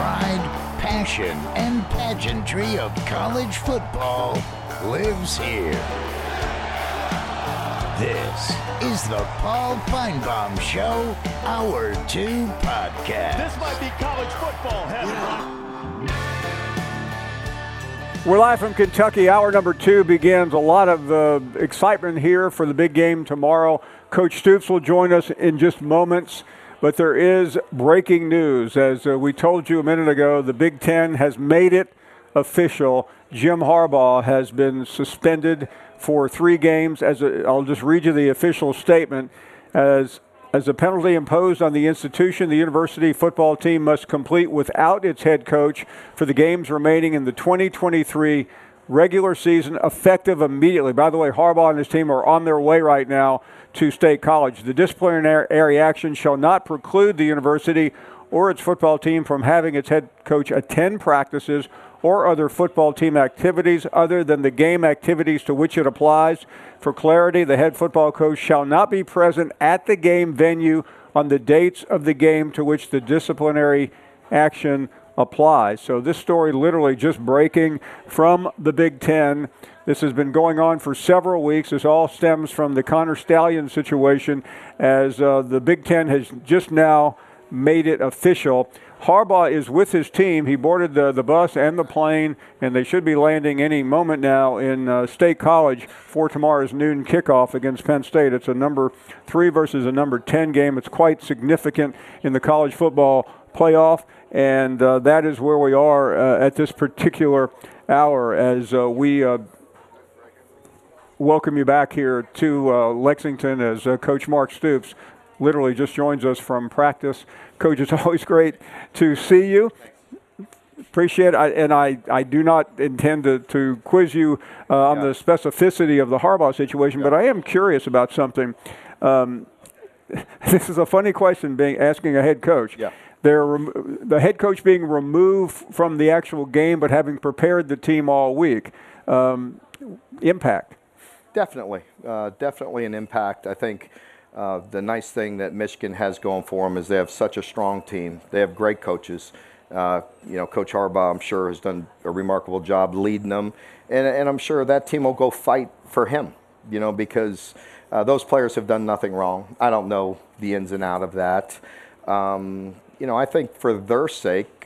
pride, passion, and pageantry of college football lives here. This is the Paul Feinbaum Show, Hour 2 podcast. This might be college football heaven. We're live from Kentucky. Hour number 2 begins. A lot of excitement here for the big game tomorrow. Coach Stoops will join us in just moments. But there is breaking news. As we told you a minute ago, the Big Ten has made it official. Jim Harbaugh has been suspended for 3 games. I'll just read you the official statement. As a penalty imposed on the institution, the university football team must complete without its head coach for the games remaining in the 2023 regular season, effective immediately. By the way, Harbaugh and his team are on their way right now to State College. The disciplinary action shall not preclude the university or its football team from having its head coach attend practices or other football team activities other than the game activities to which it applies. For clarity, the head football coach shall not be present at the game venue on the dates of the game to which the disciplinary action applies. So this story literally just breaking from the Big Ten. This has been going on for several weeks. This all stems from the Connor Stallion situation as the Big Ten has just now made it official. Harbaugh is with his team. He boarded the bus and the plane, and they should be landing any moment now in State College for tomorrow's noon kickoff against Penn State. It's a number 3 versus a number 10 game. It's quite significant in the college football playoff, and that is where we are at this particular hour as we welcome you back here to Lexington as Coach Mark Stoops literally just joins us from practice. Coach, it's always great to see you. Appreciate it. I do not intend to quiz you on the specificity of the Harbaugh situation, but I am curious about something. This is a funny question asking a head coach. Yeah. The head coach being removed from the actual game but having prepared the team all week. Impact. Definitely an impact. I think the nice thing that Michigan has going for them is they have such a strong team. They have great coaches. Coach Harbaugh, I'm sure, has done a remarkable job leading them. And I'm sure that team will go fight for him, because those players have done nothing wrong. I don't know the ins and out of that. I think for their sake,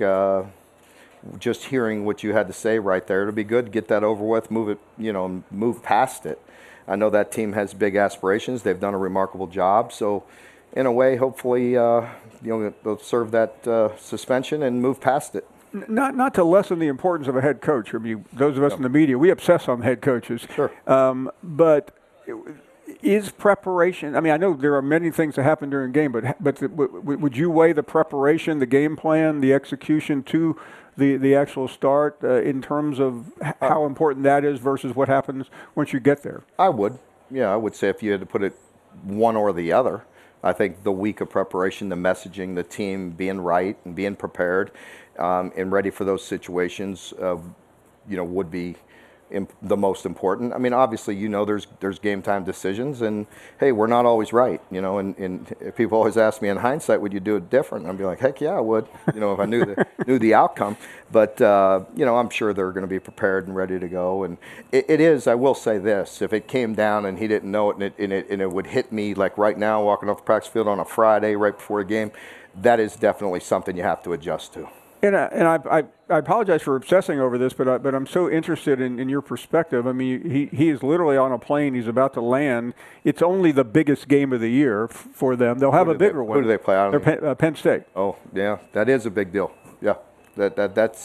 just hearing what you had to say right there, it'll be good to get that over with, move it, move past it. I know that team has big aspirations. They've done a remarkable job. So, in a way, hopefully, they'll serve that suspension and move past it. Not to lessen the importance of a head coach. I mean, those of us in the media, we obsess on head coaches. Sure. But is preparation? I mean, I know there are many things that happen during a game, but would you weigh the preparation, the game plan, the execution to the actual start in terms of how important that is versus what happens once you get there? I would. Yeah, I would say if you had to put it one or the other, I think the week of preparation, the messaging, the team being right and being prepared and ready for those situations, would be the most important. I mean, obviously, there's game time decisions, and hey, we're not always right, and people always ask me in hindsight, would you do it different? I'd be like, heck yeah, I would, if I knew the outcome. But I'm sure they're going to be prepared and ready to go. And it is. I will say this: if it came down and he didn't know it, and it would hit me like right now, walking off the practice field on a Friday right before a game, that is definitely something you have to adjust to. And I apologize for obsessing over this, but I'm so interested in your perspective. I mean, he is literally on a plane. He's about to land. It's only the biggest game of the year for them. They'll have a bigger one. Who do they play out? They're Penn State. Oh, yeah, that is a big deal. Yeah, that's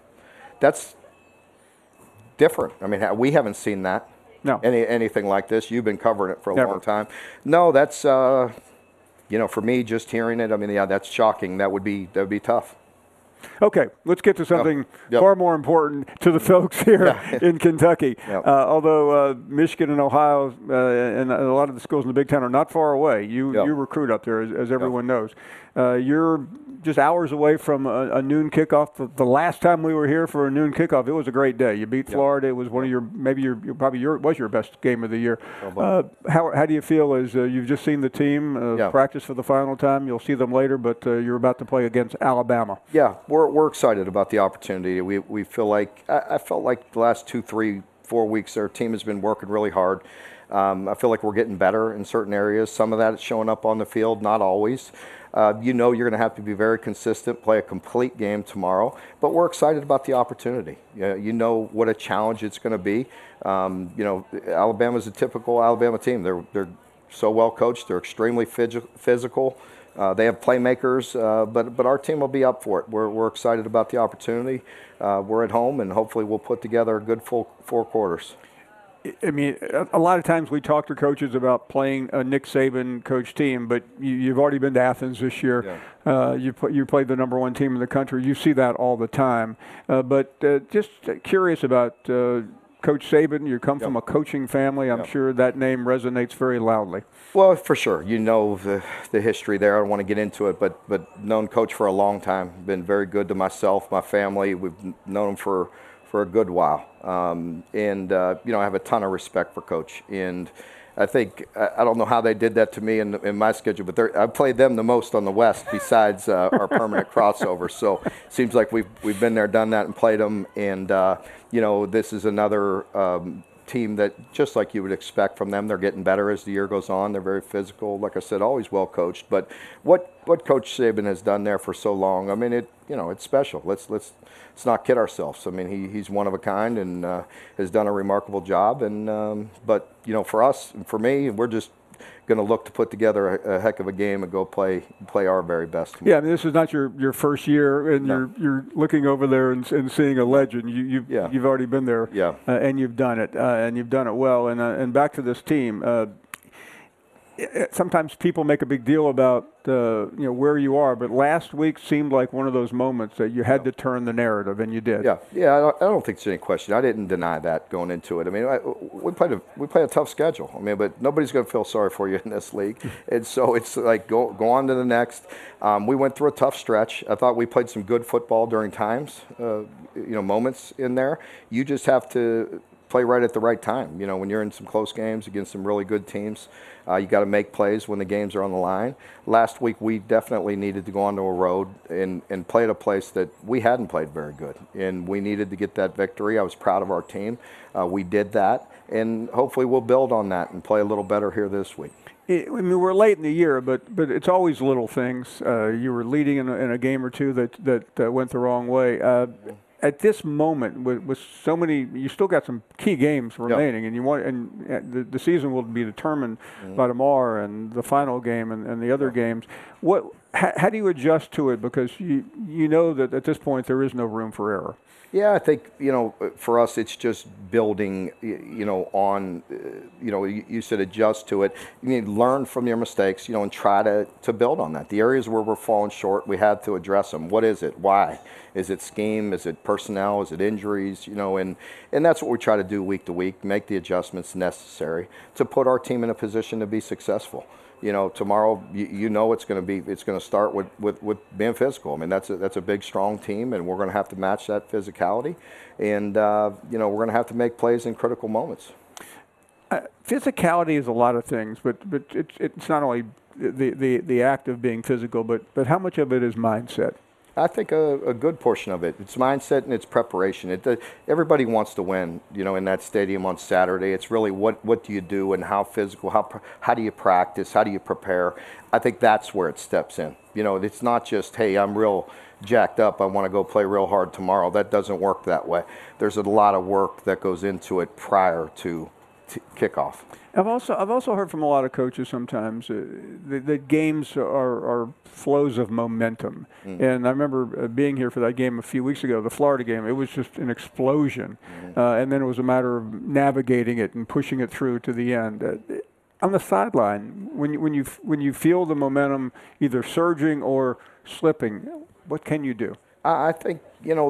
different. I mean, we haven't seen that. No. Anything like this. You've been covering it for a long time. No, that's for me, just hearing it. I mean, yeah, that's shocking. That would be tough. Okay, let's get to something far more important to the folks here in Kentucky. Although Michigan and Ohio and a lot of the schools in the Big Ten are not far away. You recruit up there, as everyone knows. You're just hours away from a noon kickoff. The last time we were here for a noon kickoff, it was a great day. You beat Florida. It was one of your was your best game of the year. How do you feel as you've just seen the team practice for the final time? You'll see them later, but you're about to play against Alabama. Yeah, we're excited about the opportunity. We feel like I felt like the last 2, 3, 4 weeks our team has been working really hard. I feel like we're getting better in certain areas. Some of that is showing up on the field, not always. You're going to have to be very consistent, play a complete game tomorrow. But we're excited about the opportunity. You know what a challenge it's going to be. Alabama's a typical Alabama team. They're so well coached. They're extremely physical. They have playmakers, but our team will be up for it. We're excited about the opportunity. We're at home, and hopefully we'll put together a good full 4 quarters. I mean, a lot of times we talk to coaches about playing a Nick Saban coach team, but you've already been to Athens this year. Yeah. You played the number 1 team in the country. You see that all the time. But just curious about Coach Saban. You come from a coaching family. I'm sure that name resonates very loudly. Well, for sure. You know the history there. I don't want to get into it, but known Coach for a long time. Been very good to myself, my family. We've known him for a good while. I have a ton of respect for Coach. And I think, I don't know how they did that to me in my schedule, but I played them the most on the West besides our permanent crossover. So it seems like we've been there, done that, and played them. And, this is another team that, just like you would expect from them, they're getting better as the year goes on. They're very physical. Like I said, always well coached. But what Coach Saban has done there for so long, I mean, it's special. Let's not kid ourselves. I mean, he's one of a kind and has done a remarkable job. And but for us and for me, we're just going to look to put together a heck of a game and go play our very best. Yeah, I mean, this is not your first year, and you're looking over there and seeing a legend. You've already been there, and you've done it, and you've done it well. And back to this team. Sometimes people make a big deal about where you are, but last week seemed like one of those moments that you had to turn the narrative, and you did. Yeah. I don't think there's any question. I didn't deny that going into it. I mean, we play a tough schedule. I mean, but nobody's going to feel sorry for you in this league, and so it's like go on to the next. We went through a tough stretch. I thought we played some good football during times, moments in there. You just have to play right at the right time. When you're in some close games against some really good teams, you got to make plays when the games are on the line. Last week, we definitely needed to go onto a road and play at a place that we hadn't played very good, and we needed to get that victory. I was proud of our team. We did that, and hopefully we'll build on that and play a little better here this week. I mean, we're late in the year, but it's always little things. You were leading in a game or two that went the wrong way. At this moment, with so many, you still got some key games remaining, and the season will be determined by tomorrow and the final game and the other games. How do you adjust to it? Because you know that at this point there is no room for error. Yeah, I think, for us, it's just building, on, you said adjust to it. You need to learn from your mistakes, and try to build on that. The areas where we're falling short, we had to address them. What is it? Why? Is it scheme? Is it personnel? Is it injuries? And that's what we try to do week to week, make the adjustments necessary to put our team in a position to be successful. Tomorrow, it's going to start with being physical. I mean, that's a big, strong team, and we're going to have to match that physicality. And, we're going to have to make plays in critical moments. Physicality is a lot of things, but it's not only the act of being physical, but how much of it is mindset? I think a good portion of it. It's mindset and it's preparation. Everybody wants to win, in that stadium on Saturday. It's really what do you do and how physical, how do you practice, how do you prepare? I think that's where it steps in. It's not just, hey, I'm real jacked up, I want to go play real hard tomorrow. That doesn't work that way. There's a lot of work that goes into it prior to kickoff. I've also heard from a lot of coaches sometimes that games are flows of momentum. And I remember being here for that game a few weeks ago, the Florida game. It was just an explosion, and then it was a matter of navigating it and pushing it through to the end. On the sideline, when you feel the momentum either surging or slipping, what can you do? I think,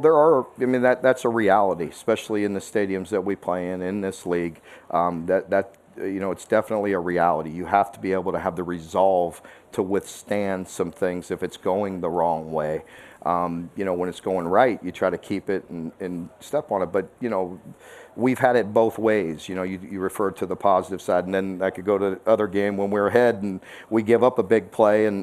that's a reality, especially in the stadiums that we play in this league. It's definitely a reality. You have to be able to have the resolve to withstand some things if it's going the wrong way. When it's going right, you try to keep it and step on it. But, we've had it both ways. You referred to the positive side, and then I could go to the other game when we're ahead and we give up a big play in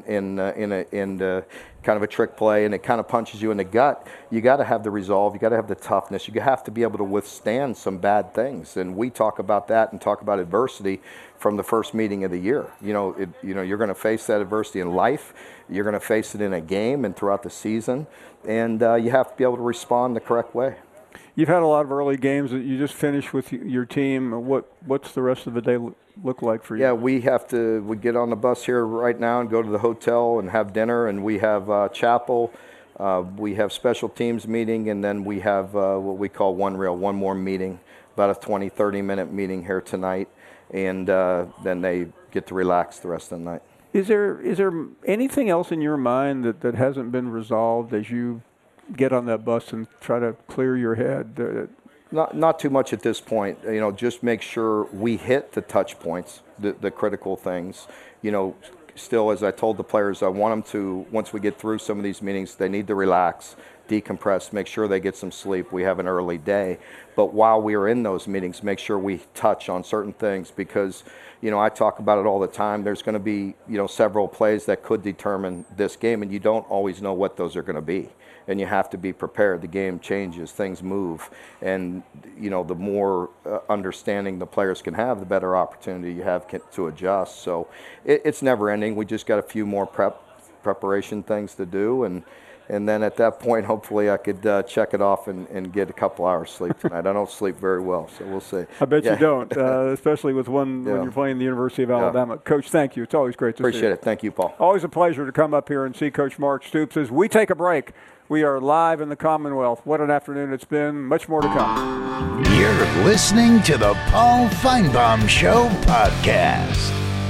kind of a trick play, and it kind of punches you in the gut. You got to have the resolve. You got to have the toughness. You have to be able to withstand some bad things. And we talk about that and talk about adversity from the first meeting of the year. You're going to face that adversity in life. You're going to face it in a game and throughout the season, and you have to be able to respond the correct way. You've had a lot of early games that you just finished with your team. What's the rest of the day look like for you? Yeah, we get on the bus here right now and go to the hotel and have dinner, and we have chapel. We have special teams meeting, and then we have what we call one more meeting, about a 20, 30-minute meeting here tonight, and then they get to relax the rest of the night. Is there anything else in your mind that hasn't been resolved as you get on that bus and try to clear your head? Not too much at this point. Just make sure we hit the touch points, the critical things. Still, as I told the players, I want them to, once we get through some of these meetings, they need to relax, decompress, make sure they get some sleep. We have an early day. But while we are in those meetings, make sure we touch on certain things, because, I talk about it all the time. There's going to be, several plays that could determine this game, and you don't always know what those are going to be. And you have to be prepared. The game changes, things move, and the more understanding the players can have, the better opportunity you have to adjust. So it's never ending. We just got a few more preparation things to do, and then at that point, hopefully, I could check it off and get a couple hours sleep tonight. I don't sleep very well, so we'll see. I bet you don't, especially with when you're playing the University of Alabama. Coach, thank you. It's always great to see you. Appreciate it. Thank you, Paul. Always a pleasure to come up here and see Coach Mark Stoops. As we take a break, we are live in the Commonwealth. What an afternoon it's been. Much more to come. You're listening to the Paul Feinbaum Show podcast.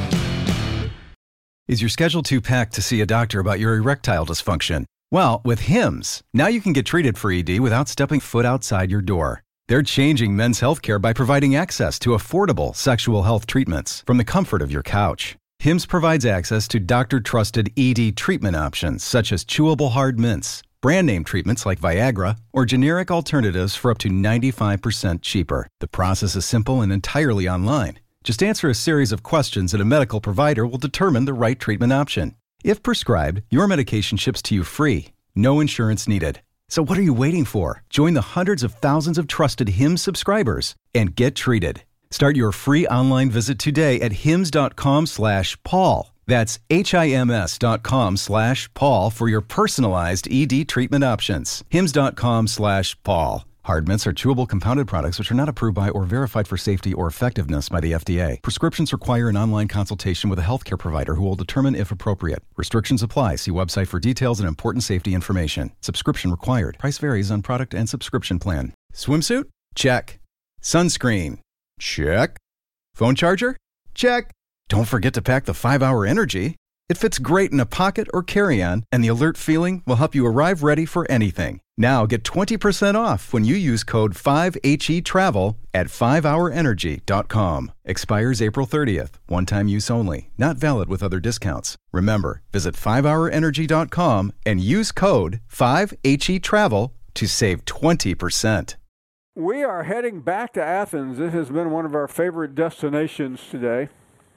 Is your schedule too packed to see a doctor about your erectile dysfunction? Well, with Hims, now you can get treated for ED without stepping foot outside your door. They're changing men's healthcare by providing access to affordable sexual health treatments from the comfort of your couch. Hims provides access to doctor-trusted ED treatment options such as chewable hard mints, brand name treatments like Viagra, or generic alternatives for up to 95% cheaper. The process is simple and entirely online. Just answer a series of questions and a medical provider will determine the right treatment option. If prescribed, your medication ships to you free. No insurance needed. So what are you waiting for? Join the hundreds of thousands of trusted Hims subscribers and get treated. Start your free online visit today at hims.com/Paul. That's HIMS.com/Paul for your personalized ED treatment options. HIMS.com/Paul. Hard mints are chewable compounded products which are not approved by or verified for safety or effectiveness by the FDA. Prescriptions require an online consultation with a healthcare provider who will determine if appropriate. Restrictions apply. See website for details and important safety information. Subscription required. Price varies on product and subscription plan. Swimsuit? Check. Sunscreen? Check. Phone charger? Check. Don't forget to pack the 5-Hour Energy. It fits great in a pocket or carry-on, and the alert feeling will help you arrive ready for anything. Now get 20% off when you use code 5HETRAVEL at 5hourenergy.com. Expires April 30th. One-time use only. Not valid with other discounts. Remember, visit 5hourenergy.com and use code 5HETRAVEL to save 20%. We are heading back to Athens. This has been one of our favorite destinations today.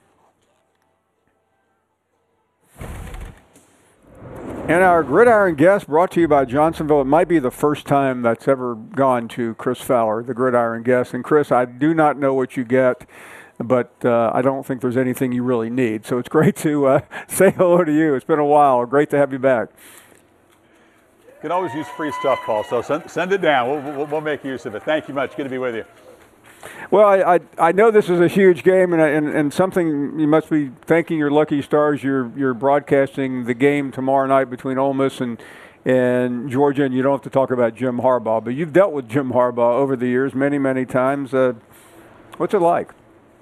And our Gridiron guest brought to you by Johnsonville. It might be the first time that's ever gone to Chris Fowler, the Gridiron guest. And Chris, I do not know what you get, but I don't think there's anything you really need. So it's great to say hello to you. It's been a while. Great to have you back. You can always use free stuff, Paul, so send it down. We'll make use of it. Thank you much. Good to be with you. Well, I know this is a huge game, and something you must be thanking your lucky stars. You're broadcasting the game tomorrow night between Ole Miss and Georgia, and you don't have to talk about Jim Harbaugh, but you've dealt with Jim Harbaugh over the years many, many times. What's it like?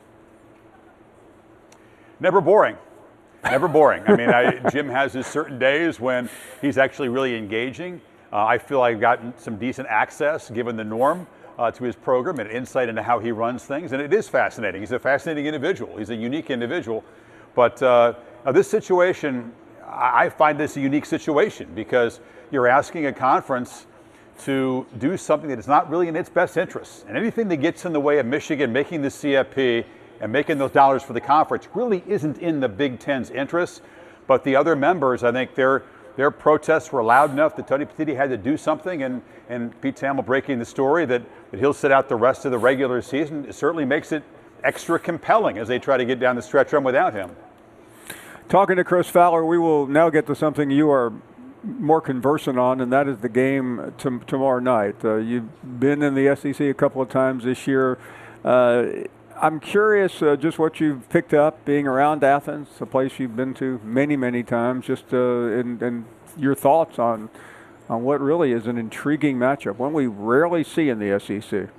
Never boring. Never boring. I mean, Jim has his certain days when he's actually really engaging. I feel I've gotten some decent access, given the norm, to his program and insight into how he runs things. And it is fascinating. He's a fascinating individual. He's a unique individual. But Now, this situation, I find this a unique situation because you're asking a conference to do something that is not really in its best interest. And anything that gets in the way of Michigan making the CFP and making those dollars for the conference really isn't in the Big Ten's interest. But the other members, I think their protests were loud enough that Tony Petitti had to do something, and Pete Thamel breaking the story that he'll sit out the rest of the regular season. It certainly makes it extra compelling as they try to get down the stretch run without him. Talking to Chris Fowler, we will now get to something you are more conversant on, and that is the game tomorrow night. You've been in the SEC a couple of times this year. I'm curious just what you've picked up being around Athens, a place you've been to many, many times, just and your thoughts on what really is an intriguing matchup, one we rarely see in the SEC.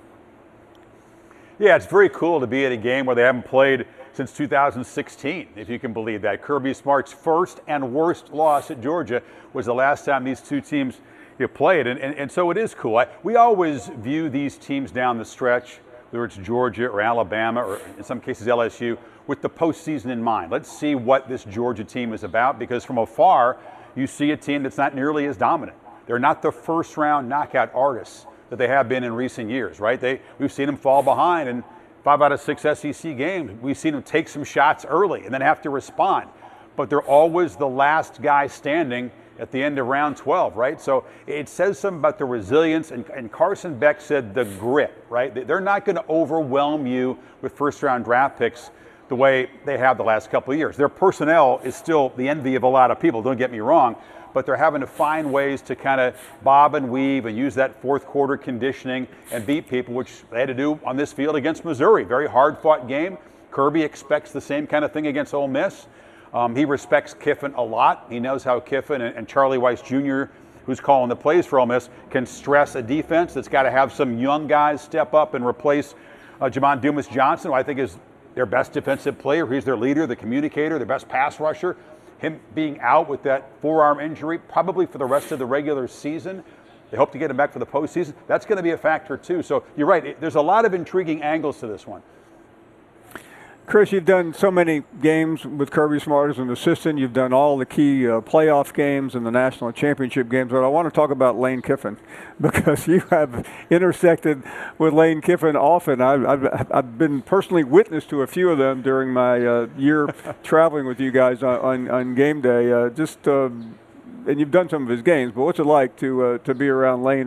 Yeah, it's very cool to be at a game where they haven't played since 2016, if you can believe that. Kirby Smart's first and worst loss at Georgia was the last time these two teams played, and so it is cool. We always view these teams down the stretch, whether it's Georgia or Alabama or in some cases LSU, with the postseason in mind. Let's see what this Georgia team is about, because from afar, you see a team that's not nearly as dominant. They're not the first round knockout artists that they have been in recent years, right? We've seen them fall behind in 5 out of 6 SEC games. We've seen them take some shots early and then have to respond. But they're always the last guy standing at the end of round 12, right? So it says something about the resilience, and Carson Beck said the grit, right? They're not going to overwhelm you with first-round draft picks the way they have the last couple of years. Their personnel is still the envy of a lot of people, don't get me wrong, but they're having to find ways to kind of bob and weave and use that fourth quarter conditioning and beat people, which they had to do on this field against Missouri. Very hard-fought game. Kirby expects the same kind of thing against Ole Miss. He respects Kiffin a lot. He knows how Kiffin and Charlie Weiss Jr., who's calling the plays for Ole Miss, can stress a defense that's got to have some young guys step up and replace Jamon Dumas-Johnson, who I think is their best defensive player. He's their leader, the communicator, their best pass rusher. Him being out with that forearm injury probably for the rest of the regular season. They hope to get him back for the postseason. That's going to be a factor too. So you're right. There's a lot of intriguing angles to this one. Chris, you've done so many games with Kirby Smart as an assistant. You've done all the key playoff games and the national championship games. But I want to talk about Lane Kiffin, because you have intersected with Lane Kiffin often. I've been personally witness to a few of them during my year traveling with you guys on game day. And you've done some of his games, but what's it like to be around Lane?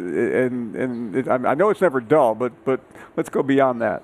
I know it's never dull, but let's go beyond that.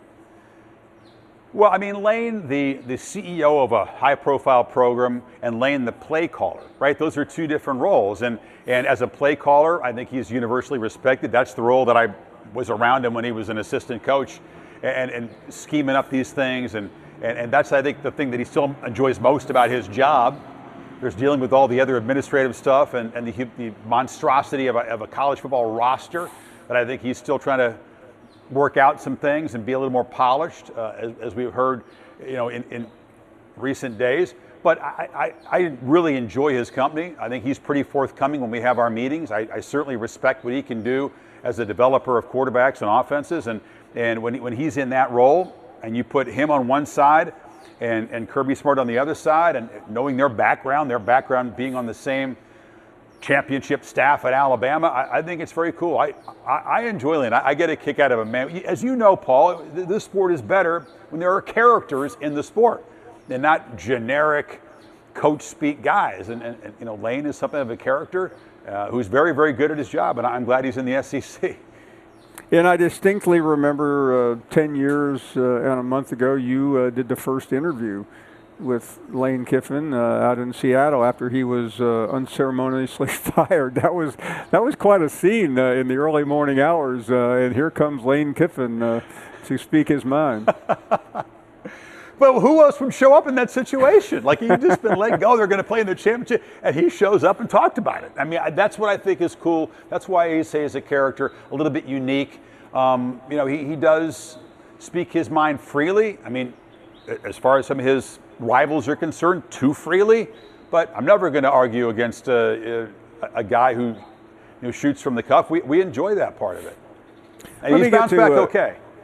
Well, I mean, Lane, the CEO of a high-profile program, and Lane, the play caller, right? Those are two different roles. And as a play caller, I think he's universally respected. That's the role that I was around him when he was an assistant coach and scheming up these things. And that's, I think, the thing that he still enjoys most about his job. There's dealing with all the other administrative stuff and the monstrosity of a college football roster that I think he's still trying to work out some things and be a little more polished, as we've heard, in recent days. But I really enjoy his company. I think he's pretty forthcoming when we have our meetings. I certainly respect what he can do as a developer of quarterbacks and offenses. And when he's in that role, and you put him on one side and Kirby Smart on the other side, and knowing their background being on the same championship staff at Alabama, I think it's very cool. I enjoy Lane. I get a kick out of him, man. As you know, Paul, this sport is better when there are characters in the sport and not generic coach speak guys. And Lane is something of a character who's very, very good at his job, and I'm glad he's in the SEC. And I distinctly remember 10 years and a month ago, you did the first interview with Lane Kiffin out in Seattle after he was unceremoniously fired. That was quite a scene in the early morning hours, and here comes Lane Kiffin to speak his mind. Well, who else would show up in that situation? Like, he'd just been let go. They're going to play in the championship, and he shows up and talked about it. I mean, that's what I think is cool. That's why I say he's a character, a little bit unique. He does speak his mind freely. I mean, as far as some of his rivals are concerned, too freely. But I'm never going to argue against a guy who shoots from the cuff. We enjoy that part of it. And he's bounced back okay.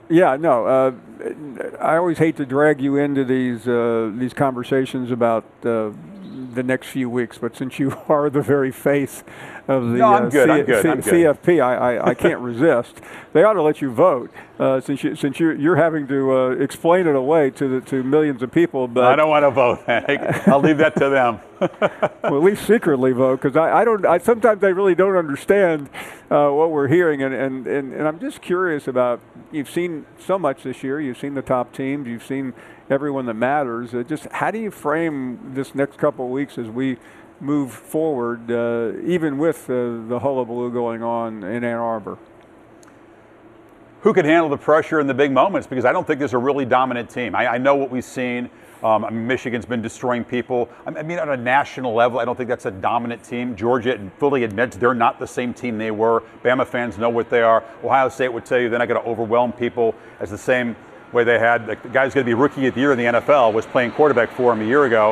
Yeah, no. I always hate to drag you into these conversations about the next few weeks, but since you are the very face of the I'm good. I'm good. CFP, I can't resist. They ought to let you vote since you're having to explain it away to millions of people. But I don't want to vote. I'll leave that to them. Well, at least secretly vote, because I sometimes I really don't understand what we're hearing, and I'm just curious about. You've seen so much this year. You've seen the top teams. You've seen everyone that matters. Just how do you frame this next couple of weeks as we move forward, even with the hullabaloo going on in Ann Arbor? Who can handle the pressure in the big moments? Because I don't think there's a really dominant team. I know what we've seen. Michigan's been destroying people. I mean, on a national level, I don't think that's a dominant team. Georgia fully admits they're not the same team they were. Bama fans know what they are. Ohio State would tell you they're not going to overwhelm people as the same way they had. The guy's going to be rookie of the year in the NFL, was playing quarterback for him a year ago.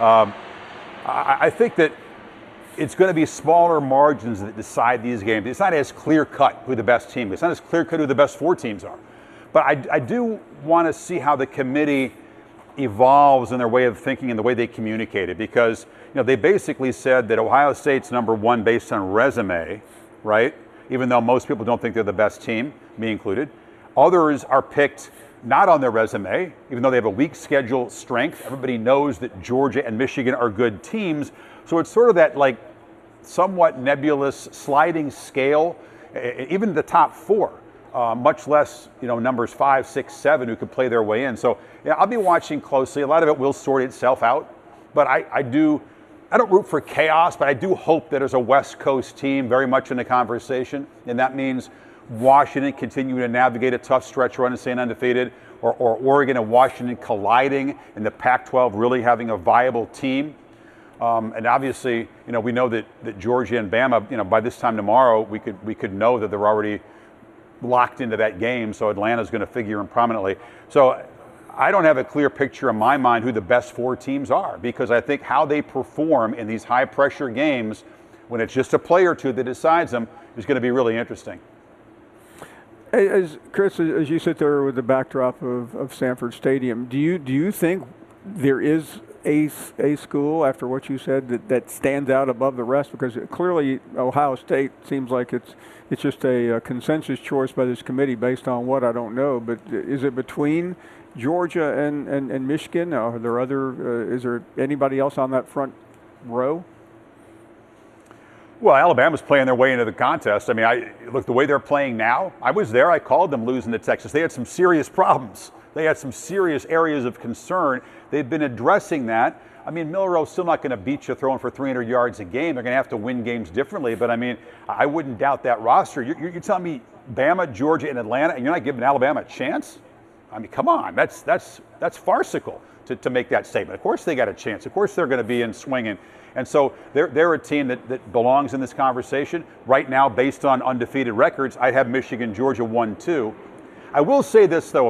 I think that it's going to be smaller margins that decide these games. It's not as clear-cut who the best team is. It's not as clear-cut who the best four teams are. But I do want to see how the committee evolves in their way of thinking and the way they communicate it, because they basically said that Ohio State's number one based on resume, right? Even though most people don't think they're the best team, me included. Others are picked not on their resume, even though they have a weak schedule strength. Everybody knows that Georgia and Michigan are good teams. So it's sort of that like somewhat nebulous sliding scale, even the top four. Much less, numbers 5, 6, 7 who could play their way in. So I'll be watching closely. A lot of it will sort itself out. But I don't root for chaos, but I do hope that there's a West Coast team very much in the conversation. And that means Washington continuing to navigate a tough stretch run and staying undefeated, or Oregon and Washington colliding, and the Pac-12 really having a viable team. And obviously, we know that Georgia and Bama, by this time tomorrow, we could know that they're already locked into that game, so Atlanta's going to figure in prominently. So I don't have a clear picture in my mind who the best four teams are, because I think how they perform in these high-pressure games, when it's just a play or two that decides them, is going to be really interesting. Chris, as you sit there with the backdrop of Sanford Stadium, do you think there is a school, after what you said, that stands out above the rest? Because clearly Ohio State seems like it's just a consensus choice by this committee based on what I don't know. But is it between Georgia and Michigan? Are there is there anybody else on that front row? Well, Alabama's playing their way into the contest. I mean, look, the way they're playing now, I was there. I called them losing to Texas. They had some serious problems. They had some serious areas of concern. They've been addressing that. I mean, Milroe's still not going to beat you throwing for 300 yards a game. They're going to have to win games differently. But, I mean, I wouldn't doubt that roster. You're telling me Bama, Georgia, and Atlanta, and you're not giving Alabama a chance? I mean, come on. That's farcical to make that statement. Of course they got a chance. Of course they're going to be in swinging. And so they're a team that belongs in this conversation. Right now, based on undefeated records, I'd have Michigan, Georgia 1-2. I will say this, though,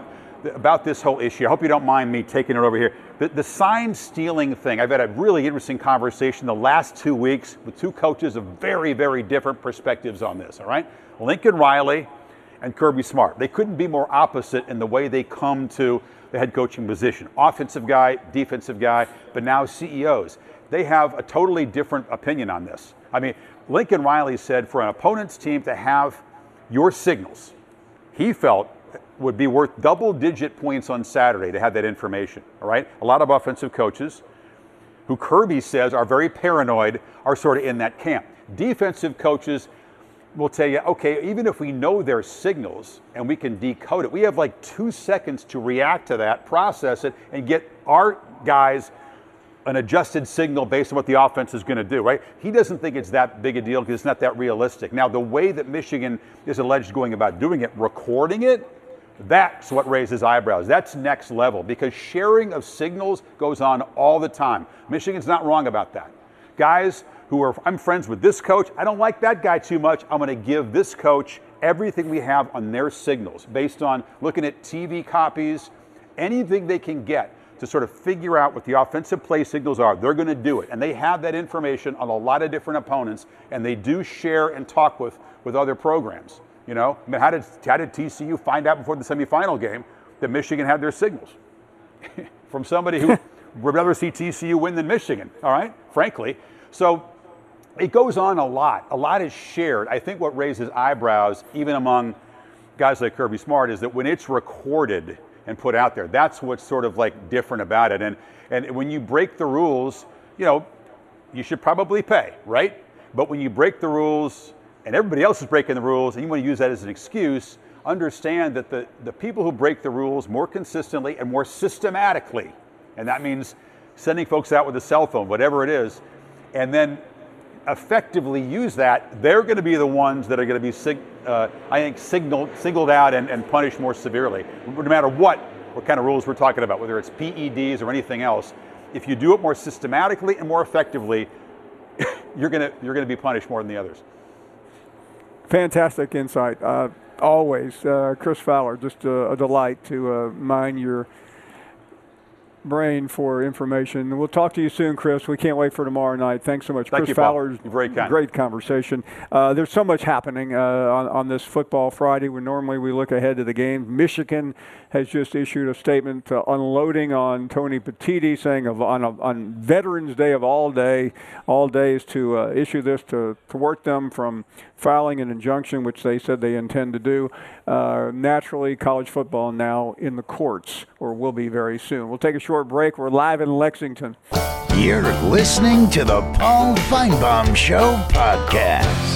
about this whole issue. I hope you don't mind me taking it over here. The sign stealing thing, I've had a really interesting conversation the last 2 weeks with two coaches of very, very different perspectives on this, all right? Lincoln Riley and Kirby Smart. They couldn't be more opposite in the way they come to the head coaching position. Offensive guy, defensive guy, but now CEOs. They have a totally different opinion on this. I mean, Lincoln Riley said for an opponent's team to have your signals, he felt would be worth double-digit points on Saturday to have that information, all right? A lot of offensive coaches who Kirby says are very paranoid are sort of in that camp. Defensive coaches will tell you, okay, even if we know their signals and we can decode it, we have like 2 seconds to react to that, process it, and get our guys an adjusted signal based on what the offense is going to do, right? He doesn't think it's that big a deal because it's not that realistic. Now, the way that Michigan is alleged going about doing it, recording it, that's what raises eyebrows. That's next level, because sharing of signals goes on all the time. Michigan's not wrong about that. Guys I'm friends with this coach, I don't like that guy too much, I'm going to give this coach everything we have on their signals based on looking at TV copies, anything they can get to sort of figure out what the offensive play signals are. They're going to do it. And they have that information on a lot of different opponents, and they do share and talk with other programs. You know, I mean, how did TCU find out before the semifinal game that Michigan had their signals? From somebody who would rather see TCU win than Michigan, all right, frankly. So it goes on a lot. A lot is shared. I think what raises eyebrows, even among guys like Kirby Smart, is that when it's recorded and put out there, that's what's sort of like different about it. And when you break the rules, you know, you should probably pay, right? But when you break the rules and everybody else is breaking the rules and you want to use that as an excuse, understand that the people who break the rules more consistently and more systematically, and that means sending folks out with a cell phone, whatever it is, and then effectively use that, they're going to be the ones that are going to be, I think, singled out and punished more severely, no matter what kind of rules we're talking about, whether it's PEDs or anything else. If you do it more systematically and more effectively, you're going to be punished more than the others. Fantastic insight. Always. Chris Fowler, just a delight to mine your brain for information. We'll talk to you soon, Chris. We can't wait for tomorrow night. Thanks so much. Thank Chris you, Paul. Fowler's You're very kind. Great conversation. There's so much happening on this Football Friday when normally we look ahead to the game. Michigan has just issued a statement unloading on Tony Petitti, saying on Veterans Day of all days to issue this to thwart them from filing an injunction, which they said they intend to do. Naturally, college football now in the courts, or will be very soon. We'll take a short break. We're live in Lexington. You're listening to the Paul Feinbaum Show podcast.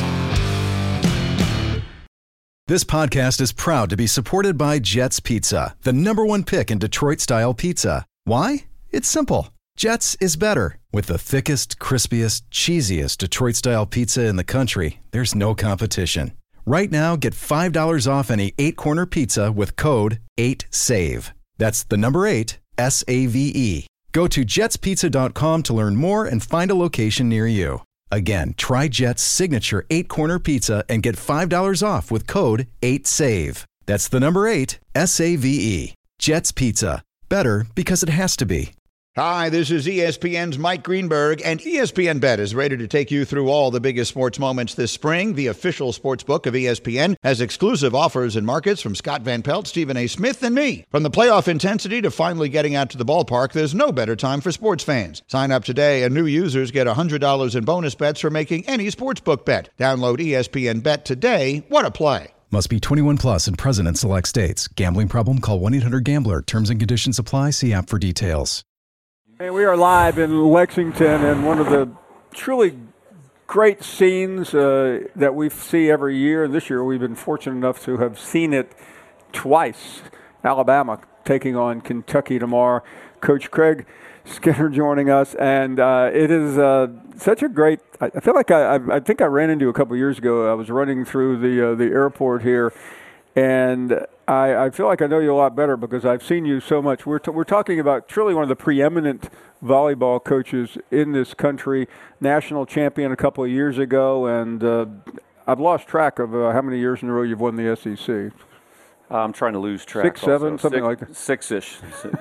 This podcast is proud to be supported by Jets Pizza, the #1 pick in Detroit-style pizza. Why? It's simple. Jets is better. With the thickest, crispiest, cheesiest Detroit-style pizza in the country, there's no competition. Right now, get $5 off any 8-corner pizza with code 8SAVE. That's the number 8, SAVE. Go to jetspizza.com to learn more and find a location near you. Again, try Jet's signature 8-corner pizza and get $5 off with code 8SAVE. That's the number 8, SAVE. Jet's Pizza. Better because it has to be. Hi, this is ESPN's Mike Greenberg, and ESPN Bet is ready to take you through all the biggest sports moments this spring. The official sports book of ESPN has exclusive offers and markets from Scott Van Pelt, Stephen A. Smith, and me. From the playoff intensity to finally getting out to the ballpark, there's no better time for sports fans. Sign up today, and new users get $100 in bonus bets for making any sportsbook bet. Download ESPN Bet today. What a play. Must be 21 plus and present in select states. Gambling problem? Call 1-800-GAMBLER. Terms and conditions apply. See app for details. And we are live in Lexington, and one of the truly great scenes that we see every year. This year we've been fortunate enough to have seen it twice. Alabama taking on Kentucky tomorrow. Coach Craig Skinner joining us, and it is such a great. I feel like I think I ran into a couple years ago. I was running through the airport here, and I feel like I know you a lot better because I've seen you so much. We're talking about truly one of the preeminent volleyball coaches in this country, national champion a couple of years ago, and I've lost track of how many years in a row you've won the SEC. I'm trying to lose track. 6, 7, also. something like that. 6-ish.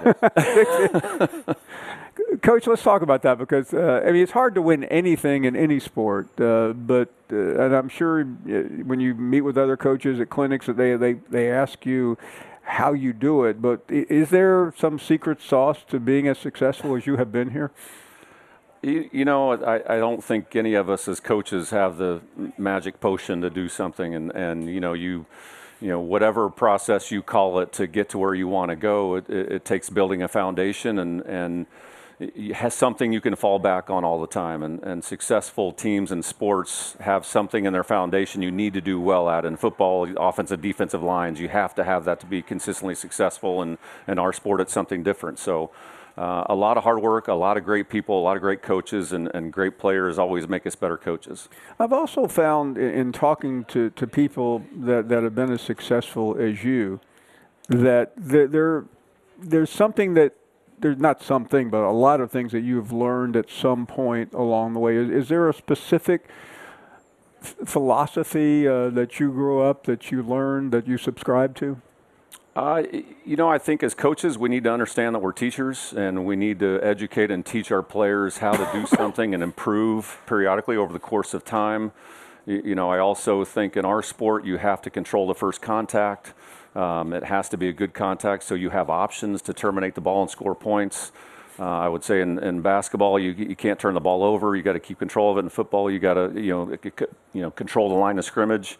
Coach, let's talk about that because, I mean, it's hard to win anything in any sport, but and I'm sure when you meet with other coaches at clinics that they ask you how you do it, but is there some secret sauce to being as successful as you have been here? You know, I don't think any of us as coaches have the magic potion to do something, and you know, whatever process you call it to get to where you want to go, it takes building a foundation and it has something you can fall back on all the time. And successful teams and sports have something in their foundation you need to do well at. In football, offensive, defensive lines, you have to have that to be consistently successful. And in our sport, it's something different. So a lot of hard work, a lot of great people, a lot of great coaches, and great players always make us better coaches. I've also found in talking to people that have been as successful as you that there's something that there's not something, but a lot of things that you've learned at some point along the way. Is there a specific philosophy that you grew up, that you learned, that you subscribe to? You know, I think as coaches, we need to understand that we're teachers and we need to educate and teach our players how to do something and improve periodically over the course of time. I also think in our sport you have to control the first contact. It has to be a good contact, so you have options to terminate the ball and score points. I would say in basketball, you can't turn the ball over. You got to keep control of it. In football, you got to control the line of scrimmage.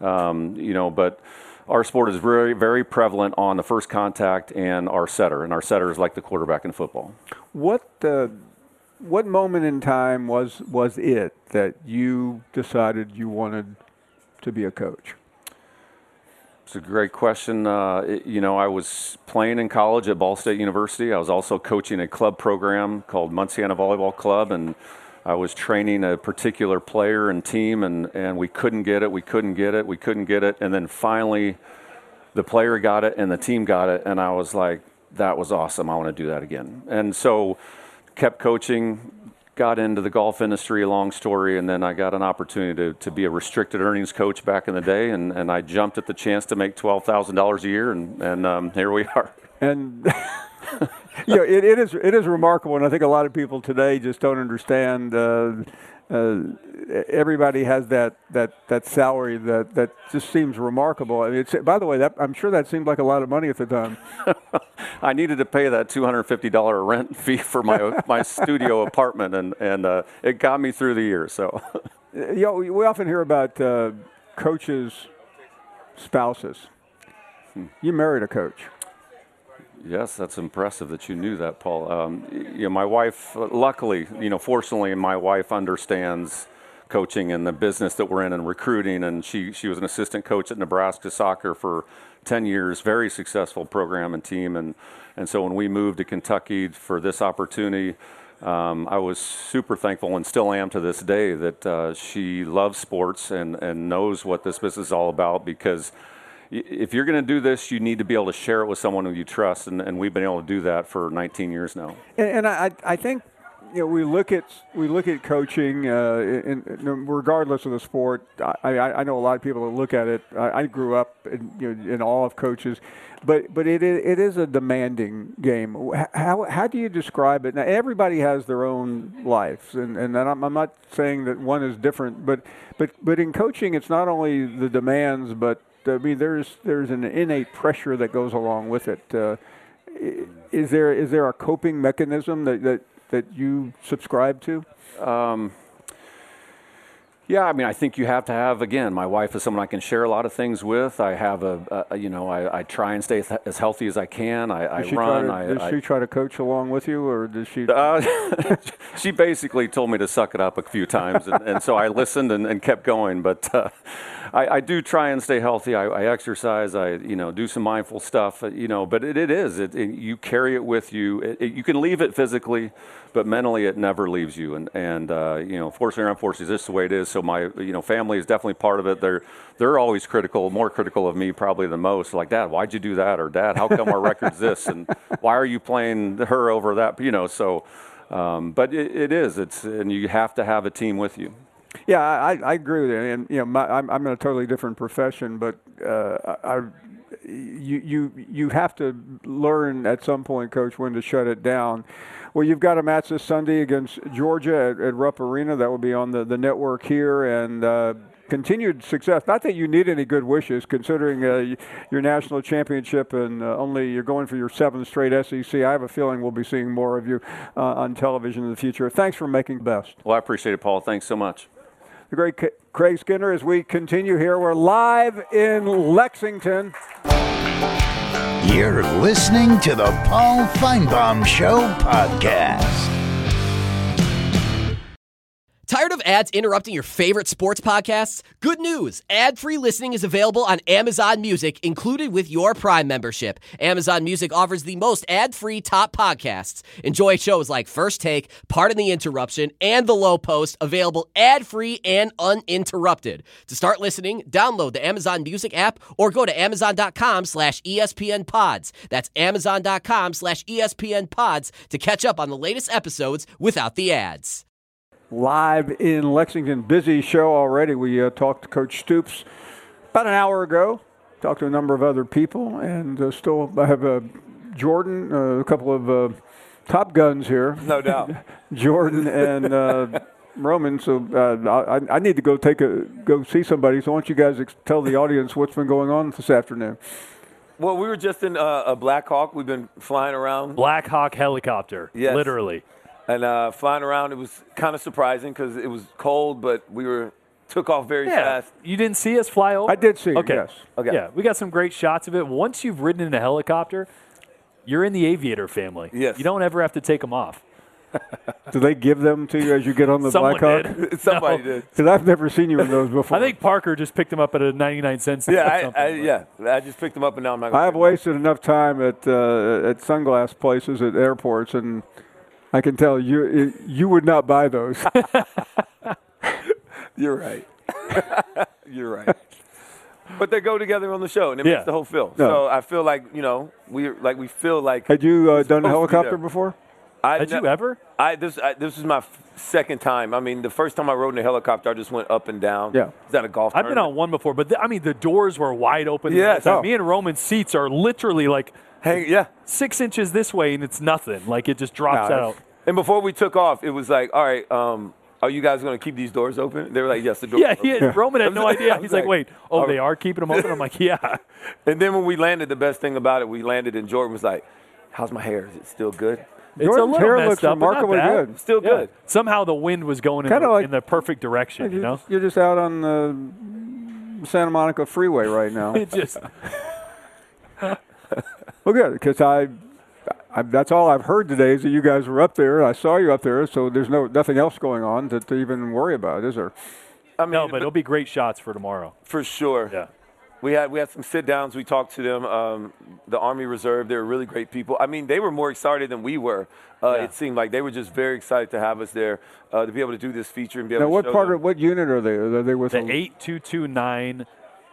But our sport is very, very prevalent on the first contact and our setter is like the quarterback in football. What moment in time was it that you decided you wanted to be a coach? It's a great question. I was playing in college at Ball State University. I was also coaching a club program called Munciana Volleyball Club, and I was training a particular player and team, and we couldn't get it. And then finally, the player got it and the team got it, and I was like, that was awesome. I want to do that again. And so kept coaching, got into the golf industry, a long story, and then I got an opportunity to be a restricted earnings coach back in the day, and I jumped at the chance to make $12,000 a year, and here we are. And it is remarkable, and I think a lot of people today just don't understand. Everybody has that salary that just seems remarkable. I mean, by the way, I'm sure that seemed like a lot of money at the time. I needed to pay that $250 rent fee for my studio apartment, and it got me through the year. So, we often hear about coaches' spouses. You married a coach. Yes, that's impressive that you knew that, Paul. My wife, luckily, fortunately, my wife understands coaching and the business that we're in and recruiting, and she was an assistant coach at Nebraska soccer for 10 years, very successful program and team, and so when we moved to Kentucky for this opportunity, I was super thankful and still am to this day that she loves sports and knows what this business is all about, because if you're going to do this, you need to be able to share it with someone who you trust, and we've been able to do that for 19 years now. And I think we look at coaching, regardless of the sport. I know a lot of people that look at it. I grew up in awe of coaches, but it is a demanding game. How do you describe it? Now, everybody has their own lives, and I'm not saying that one is different, but in coaching, it's not only the demands, but I mean, there's an innate pressure that goes along with it. Is there a coping mechanism that you subscribe to? Yeah, I mean, I think you have to have, again, my wife is someone I can share a lot of things with. I have I try and stay as healthy as I can. I run. Does she try to coach along with you, or does she? She basically told me to suck it up a few times, and so I listened and kept going. But I do try and stay healthy. I exercise. I do some mindful stuff. But you carry it with you. You can leave it physically, but mentally it never leaves you. And fortunately or unfortunately, this is the way it is. So my family is definitely part of it. They're always critical, more critical of me probably than most. Like, Dad, why'd you do that? Or Dad, how come our record's this? And why are you playing her over that? So. But it is. And you have to have a team with you. Yeah, I agree with you. And I'm in a totally different profession, but you have to learn at some point, Coach, when to shut it down. Well, you've got a match this Sunday against Georgia at Rupp Arena. That will be on the network here, and continued success. Not that you need any good wishes, considering your national championship and you're going for your 7th straight SEC. I have a feeling we'll be seeing more of you on television in the future. Thanks for making the best. Well, I appreciate it, Paul. Thanks so much. The great Craig Skinner, as we continue here. We're live in Lexington. You're listening to the Paul Feinbaum Show podcast. Tired of ads interrupting your favorite sports podcasts? Good news! Ad-free listening is available on Amazon Music, included with your Prime membership. Amazon Music offers the most ad-free top podcasts. Enjoy shows like First Take, Pardon the Interruption, and The Low Post, available ad-free and uninterrupted. To start listening, download the Amazon Music app or go to amazon.com/ESPNpods. That's amazon.com/ESPNpods to catch up on the latest episodes without the ads. Live in Lexington. Busy show already. We talked to Coach Stoops about an hour ago. Talked to a number of other people, and still I have Jordan, a couple of Top Guns here. No doubt. Jordan and Roman, so I need to go see somebody. So why don't you guys tell the audience what's been going on this afternoon? Well, we were just in a Black Hawk. We've been flying around. Black Hawk helicopter, Yes. literally. And flying around, it was kind of surprising because it was cold, but took off very fast. You didn't see us fly over? I did see it, okay. yes. Okay. Yeah, we got some great shots of it. Once you've ridden in a helicopter, you're in the aviator family. Yes. You don't ever have to take them off. Do they give them to you as you get on the Someone Black Hawk? did. Somebody No. did. Because I've never seen you in those before. I think Parker just picked them up at a 99-cent store. Yeah, I just picked them up and now I'm not going to I have wasted enough time at sunglass places at airports, and I can tell you would not buy those. You're right. You're right. But they go together on the show, and it makes the whole feel. No. So I feel like, we feel like. Had you done a supposed to be helicopter there. before? Had you ever? This is my second time. I mean, the first time I rode in a helicopter, I just went up and down. Yeah. Is that a golf I've been on one before, but the doors were wide open. Yes. So me and Roman's seats are literally like Hang, yeah. 6 inches this way, and it's nothing. Like it just drops out. And before we took off, it was like, all right, are you guys going to keep these doors open? They were like, yes, the doors are open. Roman had no idea. I was He's like, wait, they are keeping them open? I'm like, yeah. And then when we landed, the best thing about it, we landed and Jordan was like, how's my hair? Is it still good? It's Jordan's a little hair messed looks up, but not remarkably bad. good. Still good. Somehow the wind was going Kinda like- in the perfect direction, you know? You're just out on the Santa Monica freeway right now. It just Well, good, because that's all I've heard today is that you guys were up there. I saw you up there, so there's nothing else going on to even worry about, is there? I mean, no, but it'll be great shots for tomorrow. for sure. Yeah. We had some sit downs. We talked to them. The Army Reserve, they were really great people. I mean, they were more excited than we were. It seemed like they were just very excited to have us there to be able to do this feature and be able Now, to show them. what unit are they? Are they with The 8229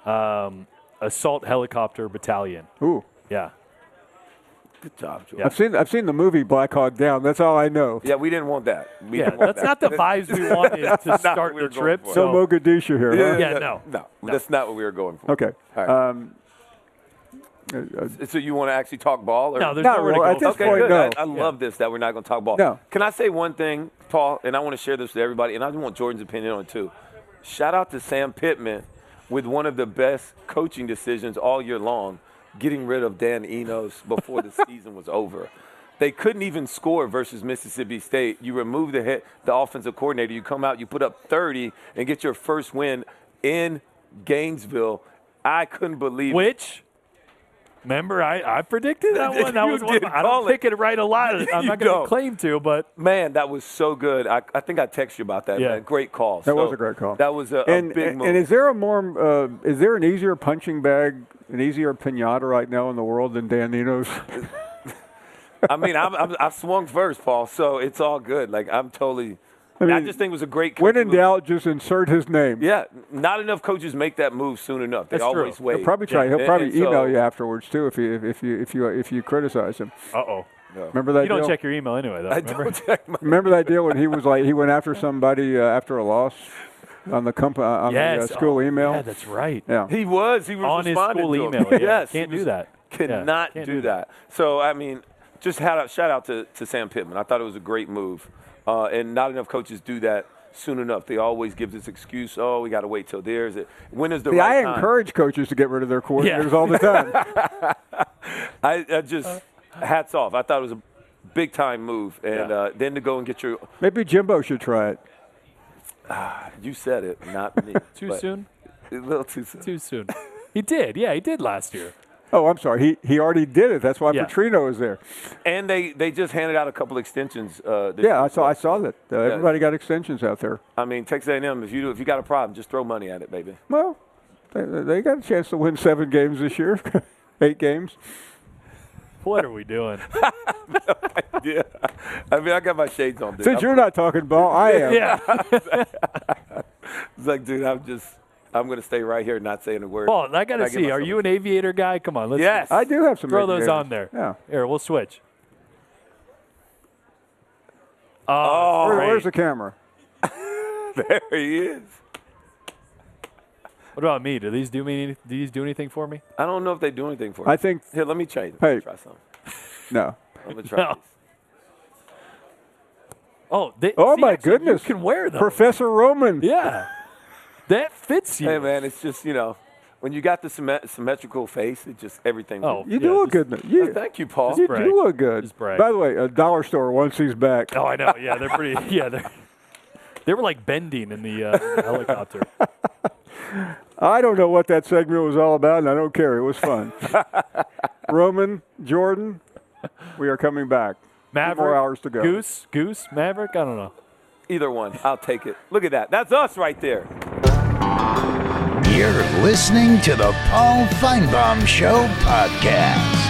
Assault Helicopter Battalion. Ooh, Yeah. Good job, Joe. Yeah. I've seen the movie Black Hawk Down. That's all I know. Yeah, we didn't want that. We Yeah, didn't want that's not the vibes we wanted to Not what start we the were going trip. for. So Mogadishu here. Huh? Yeah, no. No, that's not what we were going for. Okay. All right. Uh, So you want to actually talk ball? Or? No, there's Not nowhere to really. go. At this Okay, point, good. no. I love this that we're not going to talk ball. No. Can I say one thing, Paul? And I want to share this with everybody, and I just want Jordan's opinion on it too. Shout out to Sam Pittman with one of the best coaching decisions all year long, getting rid of Dan Enos before the season was over. They couldn't even score versus Mississippi State. You remove the offensive coordinator. You come out, you put up 30, and get your first win in Gainesville. I couldn't believe it. Which, remember, I predicted that one. That You was one. did I call don't it. pick it right a lot. I'm You not going don't. to claim to, but Man, that was so good. I think I texted you about that. Yeah. Man. Great call. That was a great call. That was a big move. And is there is there an easier punching bag, an easier pinata right now in the world than Dan Enos? I mean, I swung first, Paul, so it's all good. Like, I'm totally – I just think it was a great When coaching in move. doubt, just insert his name. Yeah, not enough coaches make that move soon enough. They That's true. always wait. He'll probably try. He'll And- probably and so- email you afterwards too if you criticize him. uh-oh. Remember that You don't deal? check your email anyway, though. I Remember? don't check my – Remember that deal when he was like he went after somebody after a loss on the Yes. school email. Yeah, that's right. Yeah. He was On his responding school to him. email. Yeah. Yes. Can't he do was- that. Cannot Can't do that. So, I mean, just shout out to Sam Pittman. I thought it was a great move. And not enough coaches do that soon enough. They always give this excuse, oh, we got to wait till there's it. When is the See, right I time? encourage coaches to get rid of their coordinators all the time. I just hats off. I thought it was a big time move, and then to go and get your. Maybe Jimbo should try it. You said it, not me. Too but soon? A little too soon. Too soon. He did. Yeah, he did last year. Oh, I'm sorry. He already did it. That's why Yeah. Petrino is there. And they just handed out a couple extensions. This Yeah, year. I saw that. Everybody got extensions out there. I mean, Texas A&M. If you got a problem, just throw money at it, baby. Well, they got a chance to win 7 games this year, 8 games. What are we doing? Yeah. I mean, I got my shades on, dude. Since you're not talking ball, I am. Yeah. It's like, dude, I'm going to stay right here and not saying a word. Paul, I got to I give see. Are myself you a- an aviator guy? Come on. Let's Yes. I do have some. throw those aviators. on there. Yeah. Here, we'll switch. Oh, Where's the camera? there he is. What about me? Do these do anything for me? I don't know if they do anything for you. I think Here, let me try. Hey. Try something. no. I'm going to try No. these. Oh, my goodness. You can wear those. Professor Roman. Yeah. That fits you. Hey, man, it's just, when you got the symmetrical face, it just everything. Oh, You do look good. Thank you, Paul. You brag. do look good. Just brag. By the way, a dollar store once he's back. Oh, I know. Yeah, they're pretty. Yeah, they were like bending in the helicopter. I don't know what that segment was all about, and I don't care. It was fun. Roman, Jordan, we are coming back. Maverick, 2 more hours to go. Goose, Maverick. I don't know. Either one. I'll take it. Look at that. That's us right there. You're listening to the Paul Feinbaum Show podcast.